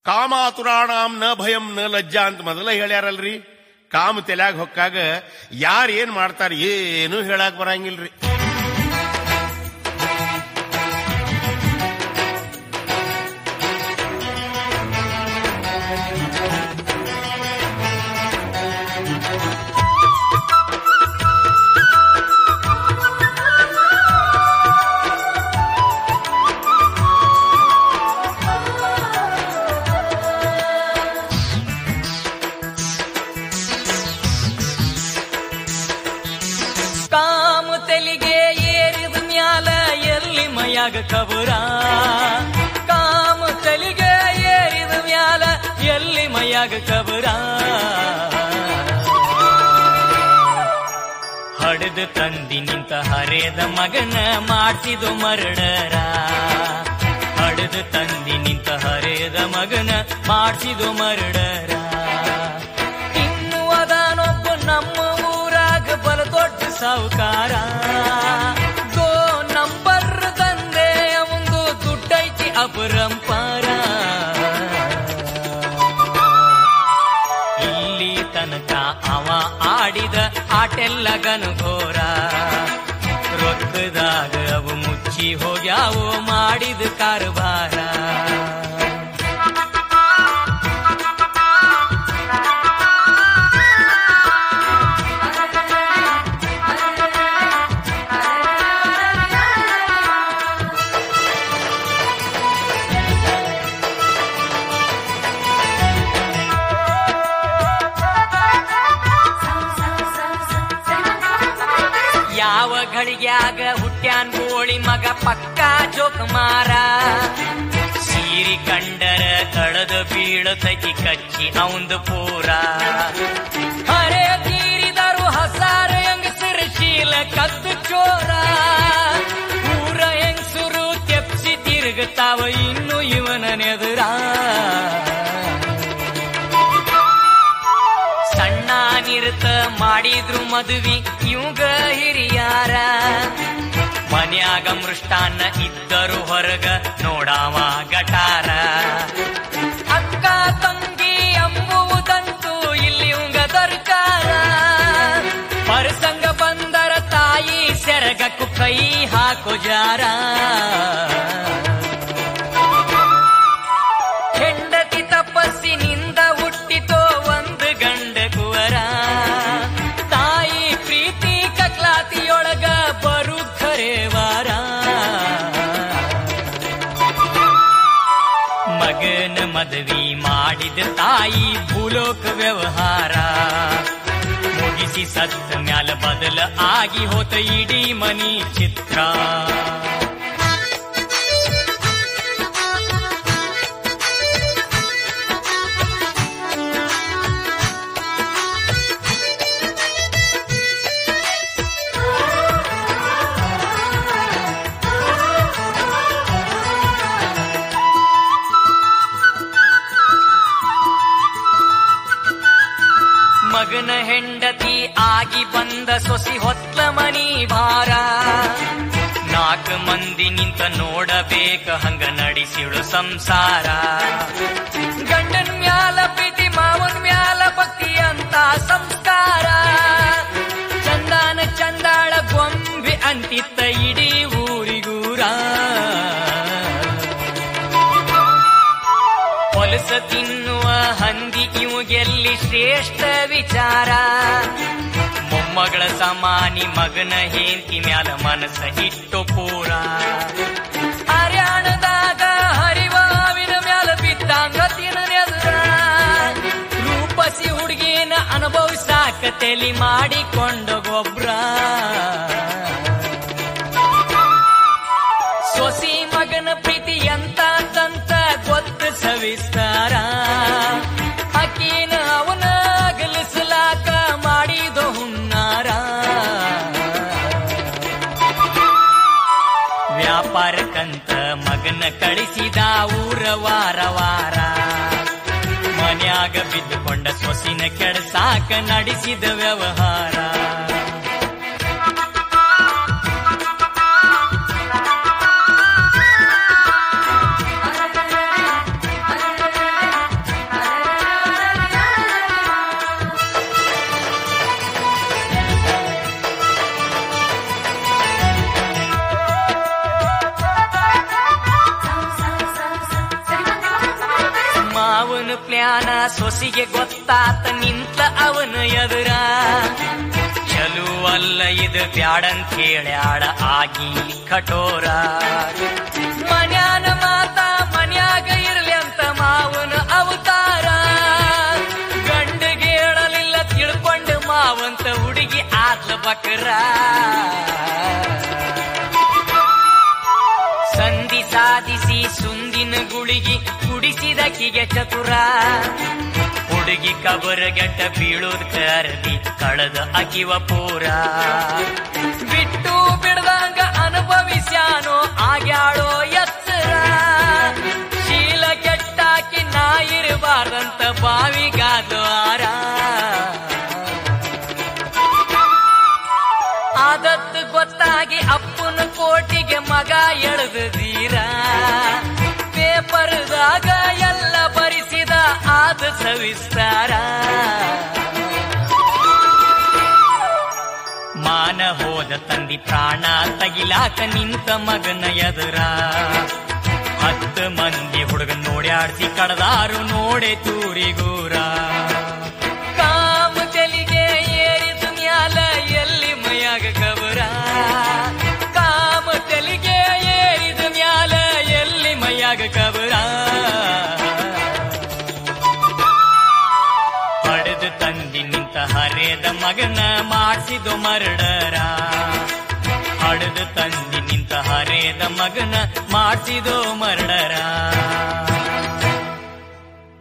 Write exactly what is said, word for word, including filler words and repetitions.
ಕಾಮಾತುರಾಣಾಂ ನ ಭಯಂ ನ ಲಜ್ಜಾ ಅಂತ ಮೊದಲ ಹೇಳ್ಯಾರಲ್ರಿ. ಕಾಮ ತಲ್ಯಾಗ ಹೊಕ್ಕಾಗ ಯಾರು ಏನ್ ಮಾಡ್ತಾರ ಏನು ಹೇಳಾಕ್ ಬರಂಗಿಲ್ರಿ. ಕಬರ ಕಾಮ ತಲಿಗೆ ಏರಿದ ಮ್ಯಾಲ ಎಲ್ಲಿ ಮೈಯಾಗ ಕಬರ ಹಡದ ತಂದಿ ನಿಂತ ಹರೇದ ಮಗನ ಮಾಡ್ತಿದು ಮರಡರ ಹಡದ ತಂದಿ ನಿಂತ ಹರೇದ ಮಗನ ಮಾಡ್ತಿದು ಮರಡರ ಇನ್ನು ಅದಾನೊಬ್ಬ ನಮ್ಮ ಊರಾಗ ಬಲ ದೊಡ್ಡ ಸಾವುಕಾರ ಅಪರಂಪಾರ ಇಲ್ಲಿ ತನಕ ಅವ ಆಡಿದ ಆಟೆಲ್ಲ ಗನಘೋರ ರೊಕ್ಕದಾಗ ಅವು ಮುಚ್ಚಿ ಹೋಗ್ಯಾವೋ ಮಾಡಿದ ಕಾರವಾರ ಘಳಿಗ್ಯಾಗ ಹುಟ್ಟ್ಯಾನ್ ಗೋಳಿ ಮಗ ಪಕ್ಕ ಜೋಕುಮಾರ ಸೀರಿ ಕಂಡರ ಕಳದ ಬೀಳತಕಿ ಕಚ್ಚಿ ಅವಂದು ಪೂರ ಹರೇ ತೀರಿದರು ಹಸಾರ ಹೆಂಗಸರ ಶೀಲ ಕದ್ದು ಚೋರ ಊರ ಹೆಂಗಸರು ತೆಪ್ಸಿ ತಿರುಗುತ್ತಾವ ಇನ್ನು ಇವನ ನೆದುರ ಸಣ್ಣ ನಿರತ ಮಾಡಿದ್ರು ಮದುವಿ ಇವಂಗ ಹಿರಿಯಾರ ಮನ್ಯಾಗ ಮೃಷ್ಟಾನ್ನ ಇದ್ದರು ಹೊರಗ ನೋಡಾವ ಗಟಾರ ಅಕ್ಕ ತಂಗಿ ಎಂಬುವುದಂತೂ ಇಲ್ಲಿ ಇವಂಗ ದರ್ಕಾರ ಪರಸಂಗ ಬಂದರ ತಾಯಿ ಸೆರಗಕ್ಕೂ ಕೈ ಹಾಕೋ ಜಾರ ಹೆಂಡತಿ ತಪಸ್ಸಿನಿಂದ ಹುಟ್ಟಿತೋ ಒಂದು ಗಂಡ ಕುವರ ತಾಯಿ ಪ್ರೀತಿ ಕಕ್ಲಾತಿಯೊಳಗ ಬರು ಖರೇವಾರ ಮಗನ ಮದುವೆ ಮಾಡಿದ ತಾಯಿ ಭೂಲೋಕ ವ್ಯವಹಾರ ಮುಗಿಸಿ ಸತ್ತ ಮ್ಯಾಲ ಬದಲ ಆಗಿ ಹೋತ ಇಡೀ ಮನಿ ಚಿತ್ರ ಮಗನ ಹೆಂಡತಿ ಆಗಿ ಬಂದ ಸೊಸಿ ಹೊತ್ತ ಮನಿ ಭಾರ ನಾಲ್ಕು ಮಂದಿ ನಿಂತ ನೋಡಬೇಕ ಹಂಗ ನಡೆಸಿಳು ಸಂಸಾರ ಗಂಡನ್ ಮ್ಯಾಲ ಪ್ರೀತಿ ಮಾವನ್ ಮ್ಯಾಲ ಭಕ್ತಿ ಅಂತ ಸಂಸ್ಕಾರ ಚಂದಾನ ಚಂದಾಳ ಗೊಂಬೆ ಅಂತಿತ್ತ ಇಡೀ ಊರಿಗೂರ ಹೊಲಸ ತಿನ್ನುವ ಹಂದಿ ಇವುಗೆಲ್ಲಿ ಶ್ರೇಷ್ಠ ವಿಚಾರ ಮೊಮ್ಮಗಳ ಸಮಾನಿ ಮಗನ ಹೇಂತಿ ಮ್ಯಾಲ ಮನಸ್ಸ ಇಟ್ಟು ಪೂರ ಹರ್ಯಾಣದಾಗ ಹರಿವಾವಿನ ಮ್ಯಾಲ ಬಿದ್ದಂಗತಿನ ನೆದುರ ರೂಪಸಿ ಹುಡುಗಿನ ಅನುಭವಿಸಾಕ ತೆಲಿ ಮಾಡಿಕೊಂಡ ಗೊಬ್ರ ಸೊಸಿ ಮಗನ ಪ್ರೀತಿ ಎಂತ ತಂತ ಗೊತ್ತ ಸವಿಸ್ತಾರ ಅಕೀನ ಅವನ ಗಲಿಸಲಾಕ ಮಾಡಿದ ಹುನ್ನಾರ ವ್ಯಾಪಾರಕ್ಕಂತ ಮಗನ ಕಳಿಸಿದ ಊರ ವಾರ ವಾರ ಮನ್ಯಾಗ ಬಿದ್ದುಕೊಂಡ ಸೊಸಿನ ಕೆಡಸಾಕ ನಡೆಸಿದ ವ್ಯವಹಾರ ಮಾವನ ಪ್ಲ್ಯಾನ ಸೊಸಿಗೆ ಗೊತ್ತಾತ ನಿಂತ ಅವನ ಎದುರ. ಚಲು ಅಲ್ಲ ಇದು ಬ್ಯಾಡಂತ ಹೇಳ್ಯಾಳ ಆಗಿ ಕಠೋರ. ಮನ್ಯಾನ ಮಾತ ಮನ್ಯಾಗ ಇರ್ಲಿ ಅಂತ ಮಾವನ ಅವತಾರ. ಗಂಡಿಗೆ ಹೇಳಲಿಲ್ಲ ತಿಳ್ಕೊಂಡು ಮಾವಂತ ಹುಡುಗಿ ಆತ್ಲ ಬಕರ. ಸಂಧಿ ಸಾಧಿಸಿ ಸುಂದಿನ ಗುಳಿಗಿ ಕುಡಿಸಿದಕಿಗೆ ಚತುರ. ಹುಡುಗಿ ಕಬರಗೆಟ್ಟ ಬೀಳೋದ್ ಕರದಿ ಕಳೆದ ಅಕಿವ ಪೂರ. ಬಿಟ್ಟು ಬಿಡ್ದಂಗ ಅನುಭವಿಸ್ಯಾನೋ ಆಗ್ಯಾಳೋ ಎತ್ತರ. ಶೀಲ ಕೆಟ್ಟಾಕಿ ನಾ ಇರಬಾರ್ದಂತ ಬಾವಿಗಾದ್ಲು ಆರ. ಆದತ್ತು ಗೊತ್ತಾಗಿ ಅಪ್ಪನ ಕೋಟಿಗೆ ಮಗ ಎಳೆದು ಧೀರ. ಪೇಪರ್ದಾಗ ಎಲ್ಲ ಬರಿಸಿದ ಆದ ಸವಿಸ್ತಾರ. ಮಾನ ಹೋದ ತಂದಿ ಪ್ರಾಣ ತಗಿಲಾಕ ನಿಂತ ಮಗನ ಎದುರ. ಹತ್ತು ಮಂದಿ ಹುಡುಗ ನೋಡ್ಯಾಡ್ಸಿ ಕಡದಾರು ನೋಡೆ ತೂರಿಗೂರ. ಕಾಮ ತೆಲಿಗೆ ಏರಿದ ಮ್ಯಾಲ ಎಲ್ಲಿ ಮೈಯಾಗ ಕಬರ. ಕಾಮ ತೆಲಿಗೆ ಏರಿದ ಮ್ಯಾಲ ಎಲ್ಲಿ ಮೈಯಾಗ ಕಬರ. ಪಡೆದು ತಂದಿ ನಿಂತ ಹರೇದ ಮಗನ ಮಾಡಿಸಿದು ಮರ್ಡರ. ಹಡೆದು ತಂದಿ ನಿಂತ ಹರೇದ ಮಗನ ಮಾಡಿಸಿದೋ ಮರ್ಡರ.